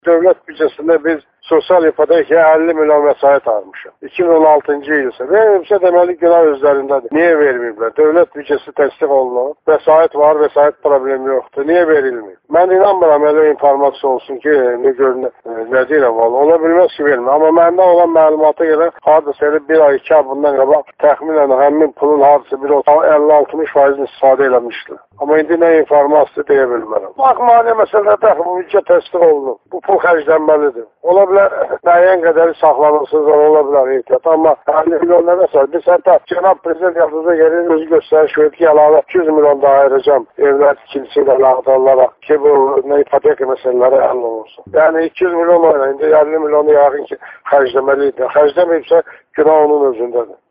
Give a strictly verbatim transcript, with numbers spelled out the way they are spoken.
Dövlət büdcəsində biz sosial ipoteka əlli milyon vəsait almışıq. iki min on altıncı il isə verilmişsə deməli günah özlərindədir. Niyə verməyiblər? Dövlət büdcəsi təsdiq olunur. Vəsait var, vəsait problemi yoxdur. Niyə verilmir? Mən inanmıram elə informasiya olsun ki, nə görünür, nə deyirəm valla. Ola bilməz ki, vermir. Amma məndə olan məlumata görə hardasa elə bir ay, iki ay bundan qabaq təxminən həmin pulun hardasa bir əlli altmış faizini istifadə eləmişdir. Amma indi nə informasiya deyə bilmərəm. Bax, maliyə məsələdə bu büdcə təsdiq olunur. Bu pul xərclənməlidir. Ola bilər, müəyyən qədəri saxlanılsınız, ola bilər ehtiyat. Amma əlli milyon nə məsələ? Biz hətta Cənab Prezident yaxınıza gəlir, özü göstəriş verdi ki, əlavə iki yüz milyon daha ayıracam evlər tikilisi ilə əlaqədə olaraq ki, bu ipoteka məsələləri həll olunsun. Yəni iki yüz milyon oyna, indi əlli milyonu yəqin ki, xərcləməliydi. Xərcləməyibsə, günah onun özündədir.